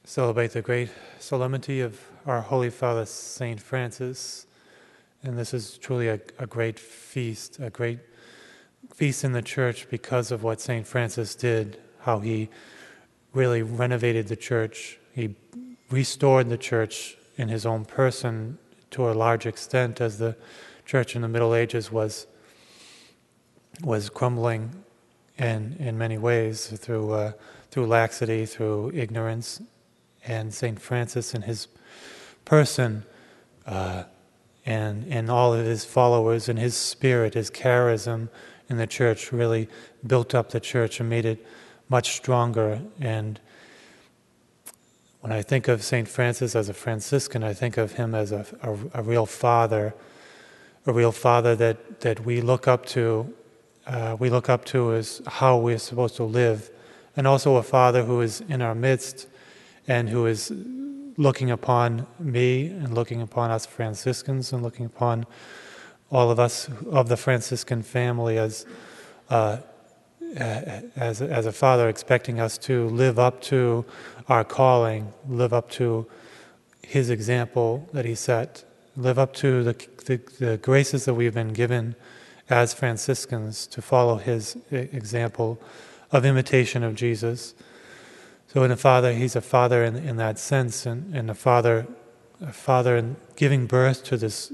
celebrate the great solemnity of our Holy Father, St. Francis. And this is truly a great feast in the Church because of what St. Francis did, how he really renovated the Church. He restored the Church in his own person to a large extent, as the Church in the Middle Ages was crumbling in many ways through laxity, through ignorance. And St. Francis in his person and all of his followers and his spirit, his charism in the Church really built up the Church and made it much stronger. And when I think of St. Francis as a Franciscan, I think of him as a real father that we look up to. We look up to as how we're supposed to live, and also a father who is in our midst and who is looking upon me and looking upon us Franciscans and looking upon all of us of the Franciscan family as a father, expecting us to live up to our calling, live up to his example that he set, live up to the graces that we've been given as Franciscans to follow his example of imitation of Jesus. So in a father, he's a father in that sense, and a father in giving birth to this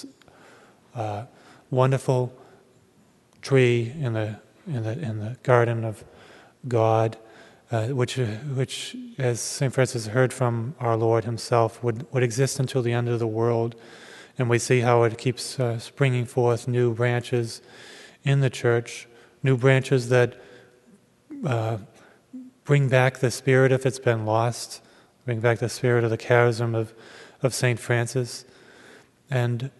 wonderful tree in the garden of God, which as St. Francis heard from our Lord himself would exist until the end of the world. And we see how it keeps springing forth new branches in the Church, new branches that bring back the spirit if it's been lost, bring back the spirit of the charism of St. Francis, and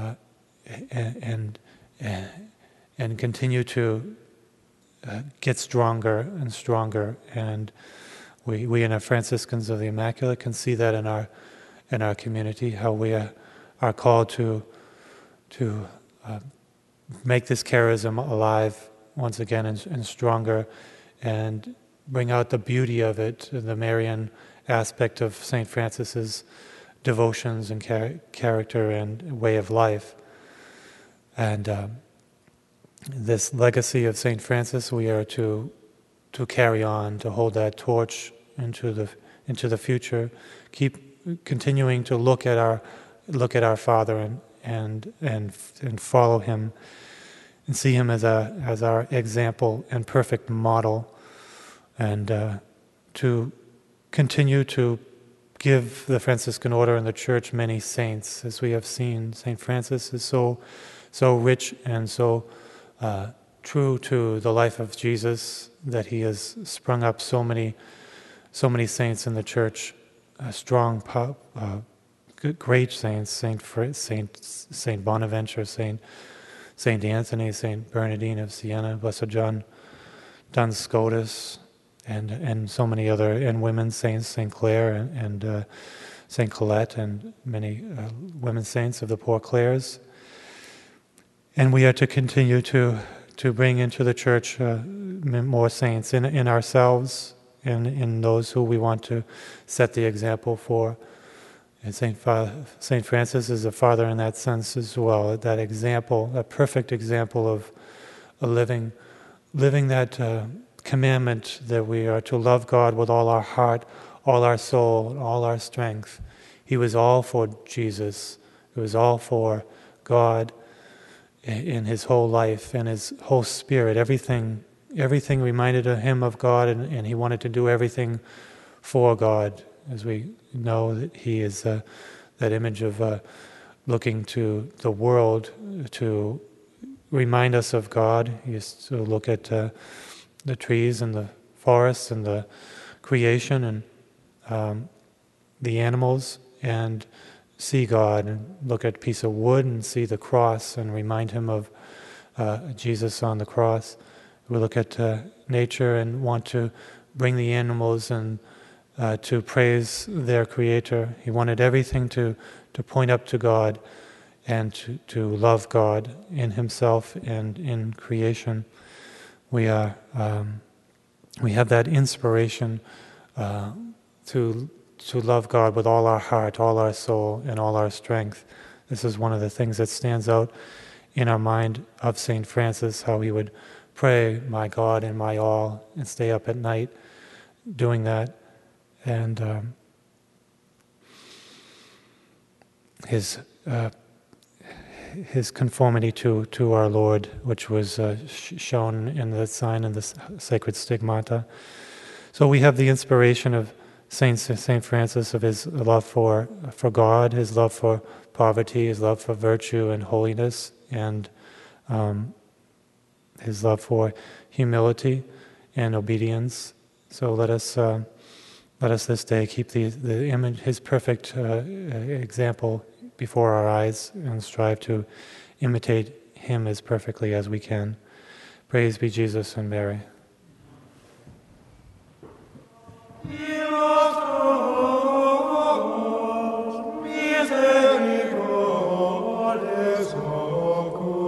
continue to get stronger and stronger. And we in our Franciscans of the Immaculate can see that in our community, how we are called to make this charism alive once again and stronger, and bring out the beauty of it, the Marian aspect of St. Francis's devotions and character and way of life. And this legacy of St. Francis, we are to carry on, to hold that torch into the future, keep continuing to look at our Father and follow him, and see him as our example and perfect model, and to continue to give the Franciscan order and the Church many saints. As we have seen, St. Francis is so rich and so true to the life of Jesus that he has sprung up so many saints in the Church, strong, great saints, Saint Bonaventure, Saint Anthony, Saint Bernardine of Siena, Blessed John Duns Scotus, and so many other, and women saints, Saint Clare and Saint Colette, and many women saints of the Poor Clares. And we are to continue to bring into the Church more saints in ourselves and in those who we want to set the example for. And St. Francis is a father in that sense as well, that example, that perfect example of living that commandment that we are to love God with all our heart, all our soul, all our strength. He was all for Jesus. It was all for God in his whole life and his whole spirit. Everything reminded him of God, and he wanted to do everything for God. As we know that he is that image of looking to the world to remind us of God. He used to look at the trees and the forests and the creation and the animals and see God, and look at a piece of wood and see the cross and remind him of Jesus on the cross. We look at nature and want to bring the animals and to praise their Creator. He wanted everything to point up to God and to love God in himself and in creation. We have that inspiration to to love God with all our heart, all our soul, and all our strength. This is one of the things that stands out in our mind of St. Francis, how he would pray, my God and my all, and stay up at night doing that. And his conformity to our Lord, which was shown in the sign of the sacred stigmata. So we have the inspiration of Saint Francis, of his love for God, his love for poverty, his love for virtue and holiness, and his love for humility and obedience. So let us this day keep the image, his perfect example before our eyes, and strive to imitate him as perfectly as we can. Praise be Jesus and Mary. Misericordes oculi.